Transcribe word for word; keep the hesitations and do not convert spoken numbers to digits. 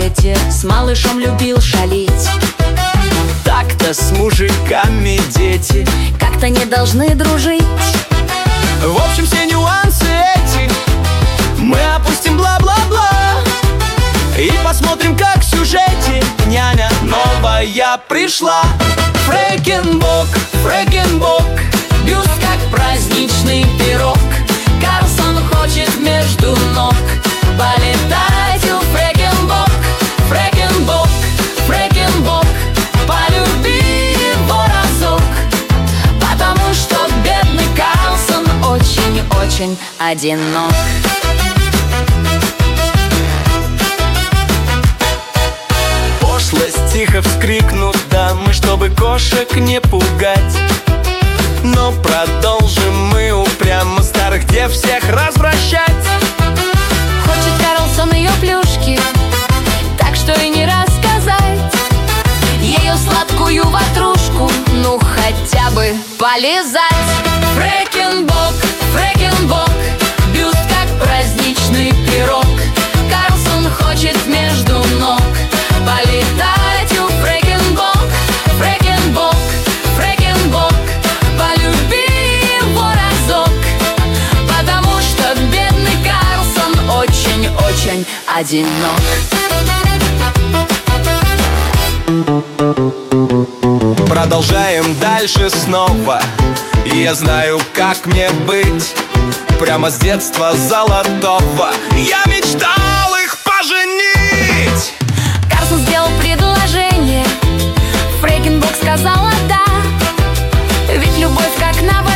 туалете с малышом любил шалить. Так-то с мужиками дети как-то не должны дружить. В общем, все нюансы эти мы опустим, бла-бла-бла, и посмотрим, как в сюжете няня новая пришла. Фрэкенбок, Фрэкенбок, бюст как праздничный пирог. Карлсон хочет между ног полетать у Фрэкенбок. Фрэкенбок, Фрэкенбок, полюби его разок, потому что бедный Карлсон очень-очень одинок. Пошлость тихо вскрикнут дамы, чтобы кошек не пугать. Но продолжим мы упрямо старых дев всех развращать. Хочет Карлсон ее плюшки, так что и не рассказать. Ее сладкую ватрушку, ну хотя бы полизать. Фрэкенбок, Фрэкенбок, бюст как праздничный пирог. Карлсон хочет между ног полетать у Фрэкенбок. Фрэкенбок, Фрэкенбок, полюби его разок, потому что бедный Карлсон очень-очень одинок. Продолжаем дальше снова, и я знаю, как мне быть. Прямо с детства золотого я мечтал их поженить. Карлсон сделал предложение, Фрэкенбок сказала да, ведь любовь как на